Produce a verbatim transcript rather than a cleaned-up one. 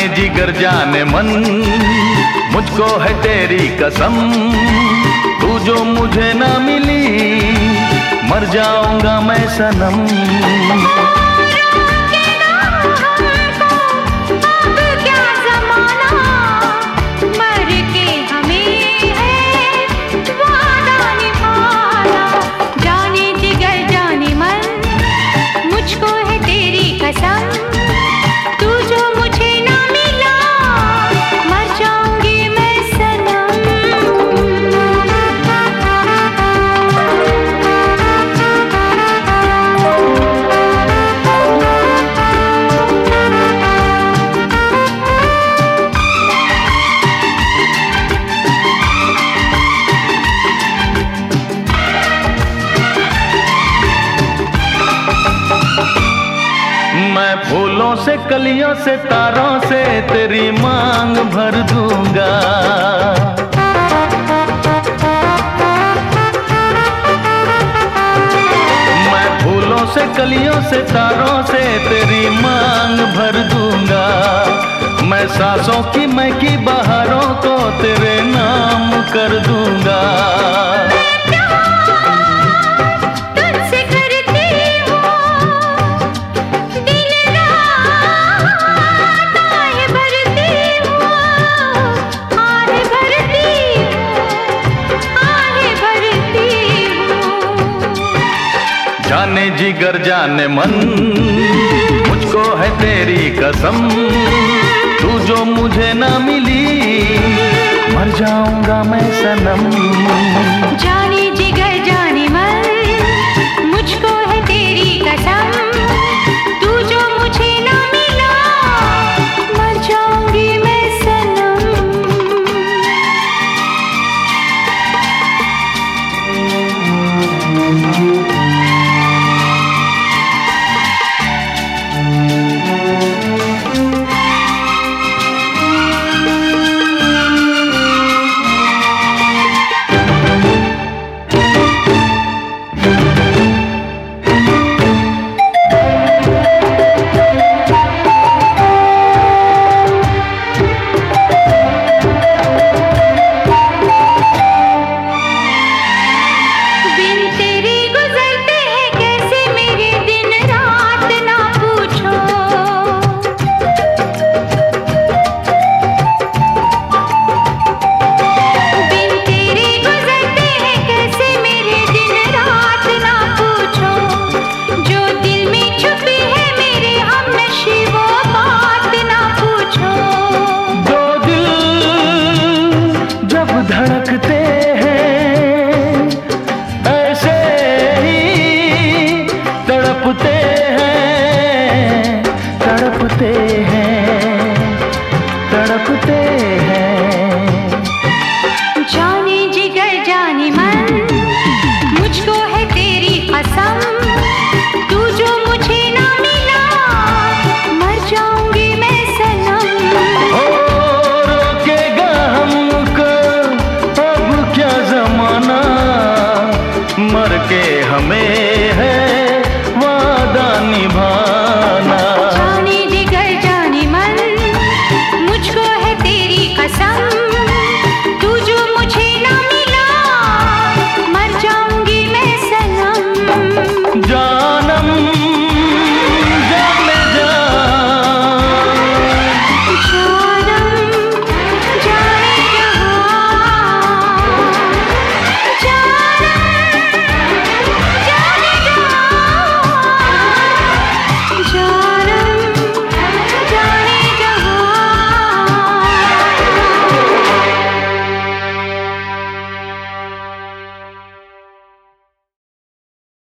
जिगर जाने मन, मुझको है तेरी कसम, तू जो मुझे ना मिली मर जाऊंगा मैं सनम। मैं फूलों से कलियों से तारों से तेरी मांग भर दूंगा। मैं फूलों से कलियों से तारों से तेरी मांग भर दूंगा। मैं सांसों की महकी बहारों को तेरे नाम कर दूंगा। जाने जिगर जाने मन, मुझको है तेरी कसम, तू जो मुझे ना मिली मर जाऊंगा मैं सनम। जाने जिगर जाने मन, मुझको